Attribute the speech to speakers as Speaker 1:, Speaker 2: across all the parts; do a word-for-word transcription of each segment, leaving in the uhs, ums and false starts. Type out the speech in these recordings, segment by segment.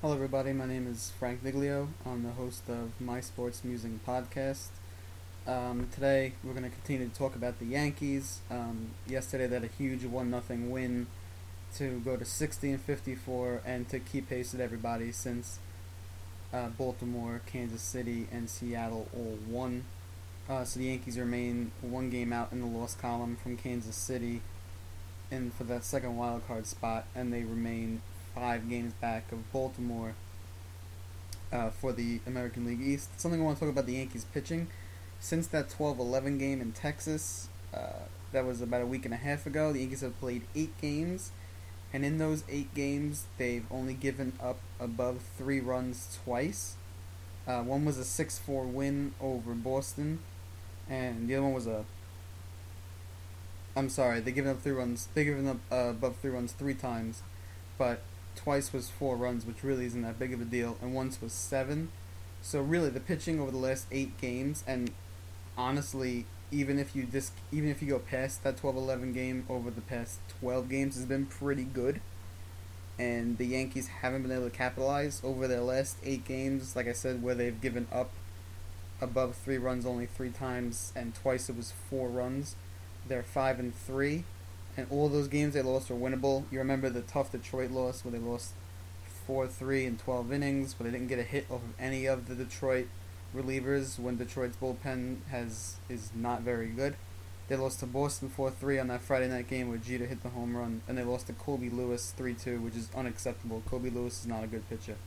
Speaker 1: Hello, everybody. My name is Frank Viglio. I'm the host of My Sports Musing podcast. Um, today, we're going to continue to talk about the Yankees. Um, yesterday, they had a huge one nothing win to go to sixty and fifty-four and to keep pace with everybody since uh, Baltimore, Kansas City, and Seattle all won. Uh, so the Yankees remain one game out in the loss column from Kansas City and for that second wild card spot, and they remain five games back of Baltimore uh, for the American League East. Something I want to talk about the Yankees pitching. Since that twelve eleven game in Texas, uh, that was about a week and a half ago, the Yankees have played eight games, and in those eight games, they've only given up above three runs twice. Uh, one was a six four win over Boston, and the other one was a I'm sorry, they've given up three runs. They've given up uh, above three runs three times, but twice was four runs, which really isn't that big of a deal, and once was seven. So really, the pitching over the last eight games, and honestly, even if you dis- even if you go past that twelve eleven game, over the past twelve games has been pretty good. And the Yankees haven't been able to capitalize over their last eight games, like I said, where they've given up above three runs only three times, and twice it was four runs. They're five and three. And all those games they lost were winnable. You remember the tough Detroit loss where they lost four three in twelve innings, where they didn't get a hit off of any of the Detroit relievers when Detroit's bullpen has is not very good. They lost to Boston four three on that Friday night game where Jeter hit the home run, and they lost to Colby Lewis three two, which is unacceptable. Colby Lewis is not a good pitcher.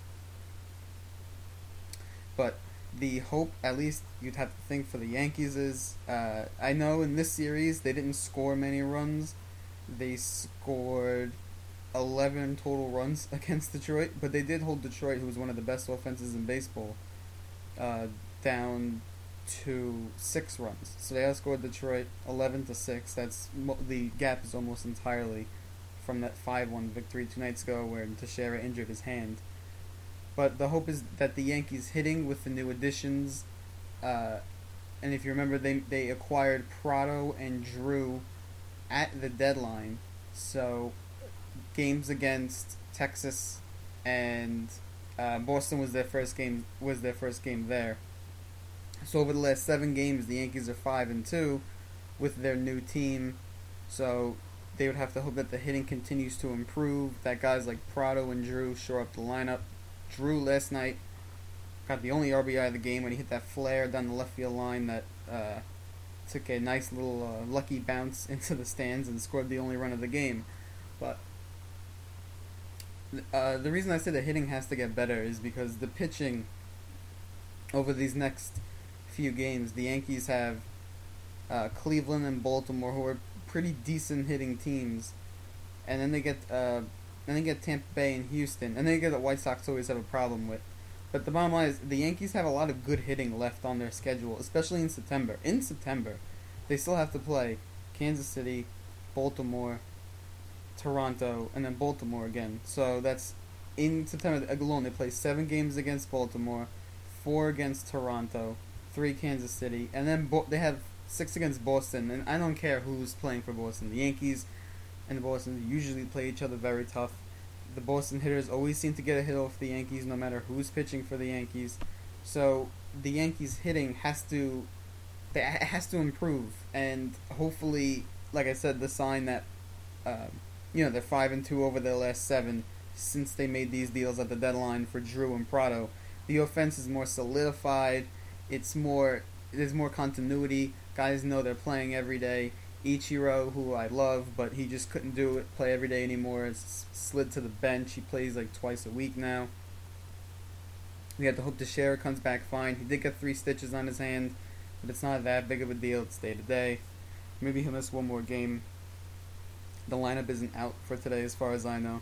Speaker 1: But the hope, at least you'd have to think, for the Yankees is, uh, I know in this series they didn't score many runs. They scored eleven total runs against Detroit, but they did hold Detroit, who was one of the best offenses in baseball, uh, down to six runs. So they outscored Detroit eleven to six. That's the gap is almost entirely from that five one victory two nights ago where Teixeira injured his hand. But the hope is that the Yankees hitting with the new additions, uh, and if you remember, they they acquired Prado and Drew at the deadline, so games against Texas and uh, Boston was their first game was their first game there. So over the last seven games, the Yankees are five and two with their new team. So they would have to hope that the hitting continues to improve. That guys like Prado and Drew shore up the lineup. Drew last night got the only R B I of the game when he hit that flare down the left field line that uh, took a nice little uh, lucky bounce into the stands and scored the only run of the game. But uh, the reason I say the hitting has to get better is because the pitching over these next few games, the Yankees have uh, Cleveland and Baltimore, who are pretty decent hitting teams, and then they get uh, then they get Tampa Bay and Houston, and then they get the White Sox, who always have a problem with. But the bottom line is the Yankees have a lot of good hitting left on their schedule, especially in September. In September, they still have to play Kansas City, Baltimore, Toronto, and then Baltimore again. So that's in September alone. They play seven games against Baltimore, four against Toronto, three Kansas City, and then Bo- they have six against Boston. And I don't care who's playing for Boston. The Yankees and the Boston usually play each other very tough. The Boston hitters always seem to get a hit off the Yankees no matter who's pitching for the Yankees. So the Yankees hitting has to it has to improve, and hopefully, like I said, the sign that uh, you know they're five and two over their last seven since they made these deals at the deadline for Drew and Prado. The offense is more solidified. It's more there's more continuity. Guys know they're playing every day. Ichiro, who I love, but he just couldn't do it, play every day anymore. It's slid to the bench. He plays like twice a week now. We have to hope Teixeira comes back fine. He did get three stitches on his hand, but it's not that big of a deal. It's day to day. Maybe he'll miss one more game. The lineup isn't out for today as far as I know.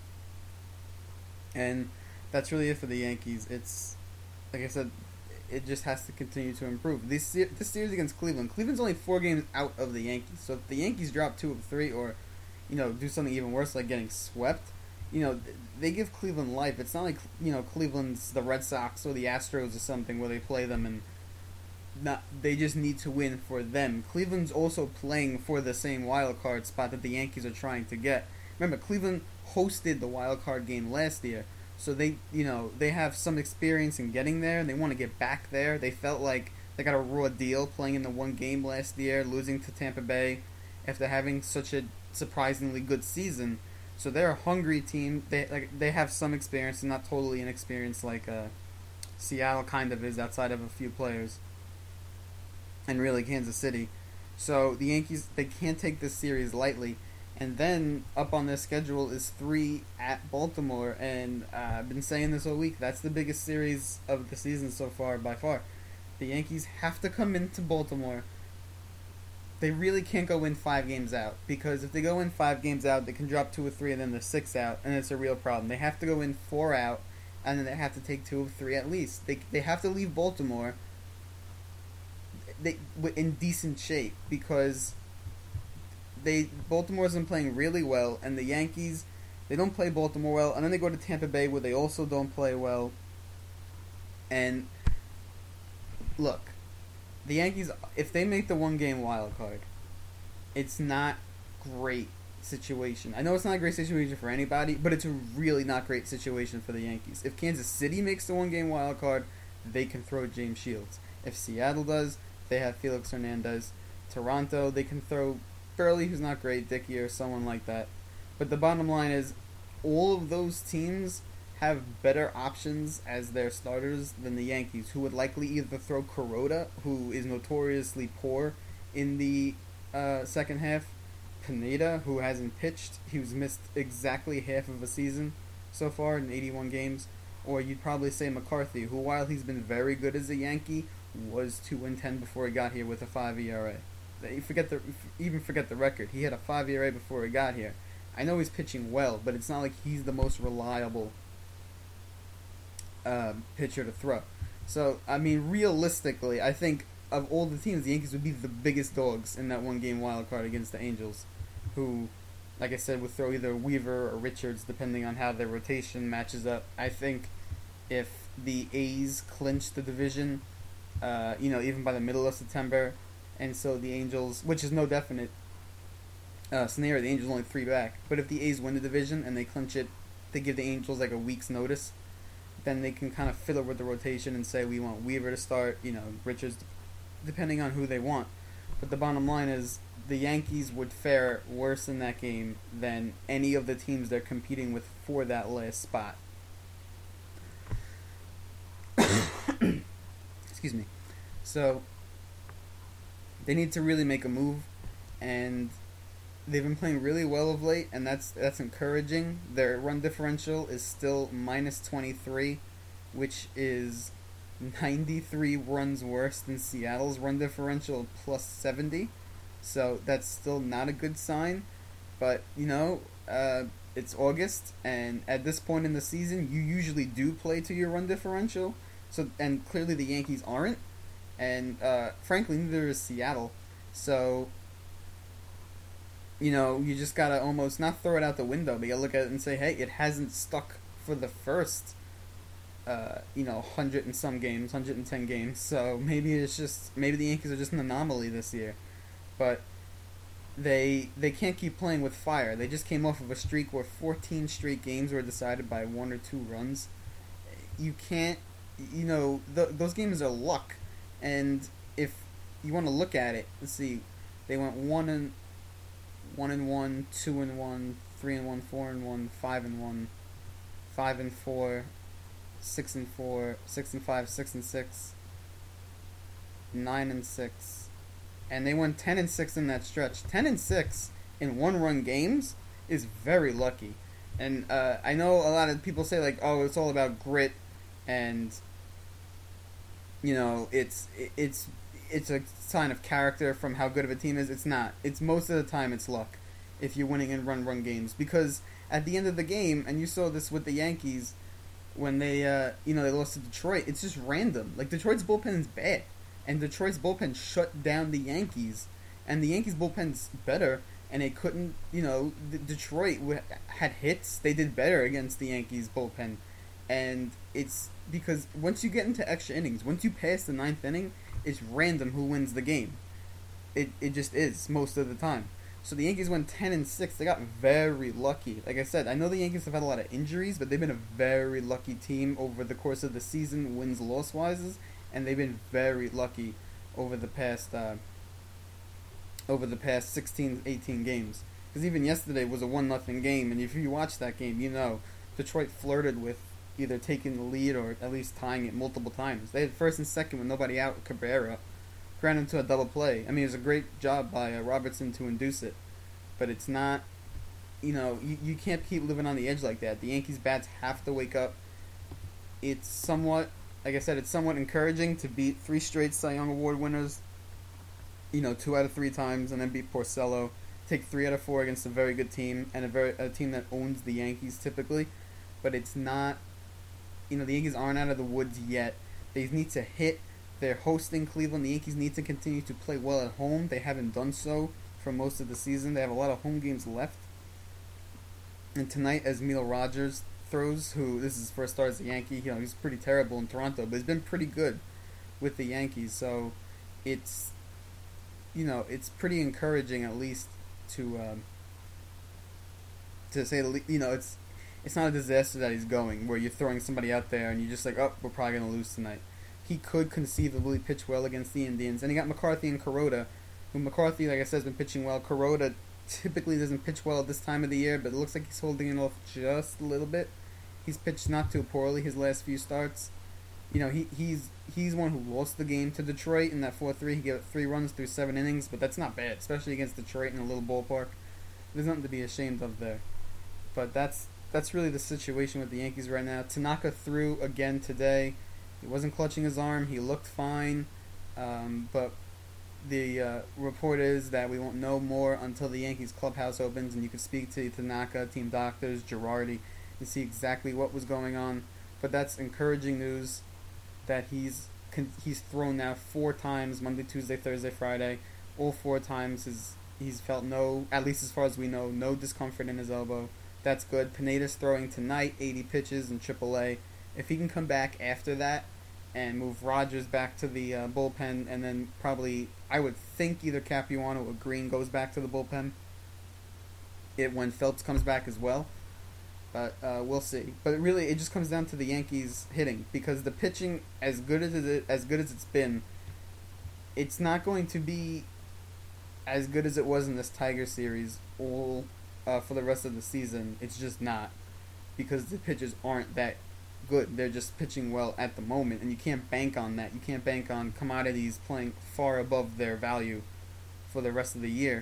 Speaker 1: And that's really it for the Yankees. It's, like I said, it just has to continue to improve. This this series against Cleveland, Cleveland's only four games out of the Yankees. So if the Yankees drop two of three, or you know do something even worse like getting swept, you know they give Cleveland life. It's not like you know Cleveland's the Red Sox or the Astros or something where they play them and not they just need to win for them. Cleveland's also playing for the same wild card spot that the Yankees are trying to get. Remember, Cleveland hosted the wild card game last year, So they, you know, they have some experience in getting there, and they want to get back there. They felt like they got a raw deal playing in the one game last year, losing to Tampa Bay after having such a surprisingly good season. So they're a hungry team. They like they have some experience, and not totally inexperienced like uh, Seattle kind of is outside of a few players, and really Kansas City. So the Yankees, they can't take this series lightly. And then up on their schedule is three at Baltimore, and uh, I've been saying this all week. That's the biggest series of the season so far, by far. The Yankees have to come into Baltimore. They really can't go in five games out, because if they go in five games out, they can drop two or three, and then they're six out, and it's a real problem. They have to go in four out, and then they have to take two or three at least. They they have to leave Baltimore they in decent shape, because they Baltimore's been playing really well, and the Yankees, they don't play Baltimore well, and then they go to Tampa Bay where they also don't play well. And look, the Yankees, if they make the one game wild card, it's not great situation. I know it's not a great situation for anybody, but it's a really not great situation for the Yankees. If Kansas City makes the one game wild card, they can throw James Shields. If Seattle does, they have Felix Hernandez. Toronto, they can throw Burley, who's not great, Dickey, or someone like that. But the bottom line is, all of those teams have better options as their starters than the Yankees, who would likely either throw Kuroda, who is notoriously poor in the uh, second half, Pineda, who hasn't pitched, who's missed exactly half of a season so far in eighty-one games, or you'd probably say McCarthy, who, while he's been very good as a Yankee, was two and ten before he got here with a five E R A. You forget the even forget the record. He had a five E R A before he got here. I know he's pitching well, but it's not like he's the most reliable uh, pitcher to throw. So, I mean, realistically, I think of all the teams, the Yankees would be the biggest dogs in that one-game wild card against the Angels, who, like I said, would throw either Weaver or Richards, depending on how their rotation matches up. I think if the A's clinch the division, uh, you know, even by the middle of September, and so the Angels, which is no definite uh, scenario, the Angels only three back. But if the A's win the division and they clinch it, they give the Angels like a week's notice, then they can kind of fiddle with the rotation and say we want Weaver to start, you know, Richards, depending on who they want. But the bottom line is the Yankees would fare worse in that game than any of the teams they're competing with for that last spot. Excuse me. So they need to really make a move, and they've been playing really well of late, and that's that's encouraging. Their run differential is still minus twenty-three, which is ninety-three runs worse than Seattle's run differential of plus seventy. So that's still not a good sign. But, you know, uh, it's August, and at this point in the season, you usually do play to your run differential. So, and clearly the Yankees aren't. And, uh, frankly, neither is Seattle. So, you know, you just gotta almost not throw it out the window, but you gotta look at it and say, hey, it hasn't stuck for the first, uh, you know, hundred and some games, hundred and ten games. So maybe it's just maybe the Yankees are just an anomaly this year, but they they can't keep playing with fire. They just came off of a streak where fourteen straight games were decided by one or two runs. You can't, you know, th- those games are luck, and if you want to look at it, let's see, they went one and one and one, two and one, three and one, four and one, five and one, five and four, six and four, six and five, six and six, nine and six, and they went ten and six in that stretch. Ten and six in one-run games is very lucky, and uh, I know a lot of people say like, oh, it's all about grit, and you know, it's it's. it's a sign of character from how good of a team is. It's not. It's most of the time it's luck if you're winning in run-run games. Because at the end of the game, and you saw this with the Yankees when they, uh, you know, they lost to Detroit, it's just random. Like, Detroit's bullpen is bad. And Detroit's bullpen shut down the Yankees. And the Yankees' bullpen's better, and they couldn't, you know, the, Detroit w- had hits. They did better against the Yankees' bullpen. And it's because once you get into extra innings, once you pass the ninth inning, it's random who wins the game. It it just is most of the time. So the Yankees went ten and six. They got very lucky. Like I said, I know the Yankees have had a lot of injuries, but they've been a very lucky team over the course of the season, wins loss wises, and they've been very lucky over the past uh, over the past sixteen, eighteen games. Because even yesterday was a one nothing game, and if you watch that game, you know Detroit flirted with either taking the lead or at least tying it multiple times. They had first and second with nobody out. Cabrera ran into a double play. I mean, it was a great job by uh, Robertson to induce it, but it's not. You know, you, you can't keep living on the edge like that. The Yankees bats have to wake up. It's somewhat, like I said, it's somewhat encouraging to beat three straight Cy Young Award winners. You know, two out of three times, and then beat Porcello. Take three out of four against a very good team and a very a team that owns the Yankees typically, but it's not. You know, the Yankees aren't out of the woods yet. They need to hit. They're hosting Cleveland. The Yankees need to continue to play well at home. They haven't done so for most of the season. They have a lot of home games left. And tonight, as Neil Rogers throws, who this is his first start as a Yankee, you know, he's pretty terrible in Toronto, but he's been pretty good with the Yankees. So it's, you know, it's pretty encouraging at least to um, to say the least. You know, it's it's not a disaster that he's going where you're throwing somebody out there and you're just like, oh, we're probably gonna lose tonight. He could conceivably pitch well against the Indians, and he got McCarthy and Kuroda. Who McCarthy, like I said, has been pitching well. Kuroda typically doesn't pitch well at this time of the year, but it looks like he's holding it off just a little bit. He's pitched not too poorly his last few starts. You know, he he's he's one who lost the game to Detroit in that four three. He gave it three runs through seven innings, but that's not bad, especially against Detroit in a little ballpark. There's nothing to be ashamed of there. But that's that's really the situation with the Yankees right now. Tanaka threw again today. He wasn't clutching his arm. He looked fine, um, but the uh, report is that we won't know more until the Yankees clubhouse opens, and you can speak to Tanaka, team doctors, Girardi, and see exactly what was going on. But that's encouraging news that he's he's thrown now four times, Monday, Tuesday, Thursday, Friday. All four times his, he's felt no, at least as far as we know, no discomfort in his elbow. That's good. Pineda's throwing tonight, eighty pitches in triple A. If he can come back after that and move Rogers back to the uh, bullpen, and then probably, I would think either Capuano or Green goes back to the bullpen it when Phelps comes back as well. But uh, we'll see. But really, it just comes down to the Yankees hitting, because the pitching, as good as it as good as it's been, it's not going to be as good as it was in this Tiger series all uh, for the rest of the season. It's just not, because the pitchers aren't that good. They're just pitching well at the moment, and you can't bank on that. You can't bank on commodities playing far above their value for the rest of the year.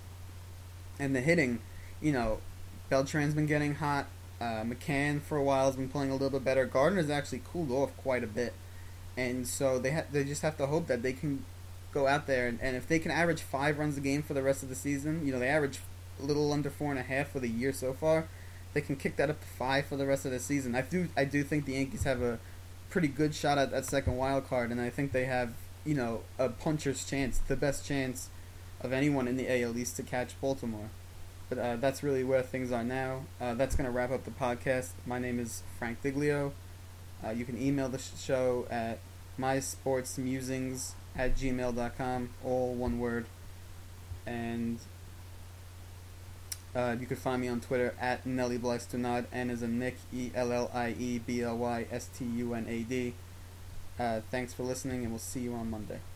Speaker 1: And the hitting, you know, Beltran's been getting hot. Uh, McCann for a while has been playing a little bit better. Gardner's actually cooled off quite a bit, and so they ha- they just have to hope that they can go out there and, and if they can average five runs a game for the rest of the season, you know, they average a little under four and a half for the year so far. They can kick that up to five for the rest of the season. I do I do think the Yankees have a pretty good shot at that second wild card, and I think they have, you know, a puncher's chance, the best chance of anyone in the A L East to catch Baltimore. But uh, that's really where things are now. Uh, that's going to wrap up the podcast. My name is Frank Diglio. Uh, you can email the show at mysportsmusings at gmail dot com, all one word. And uh, you can find me on Twitter at Nelly Blystunad, N as a Nick, E L L I E B L Y S T U N A D. Uh, thanks for listening, and we'll see you on Monday.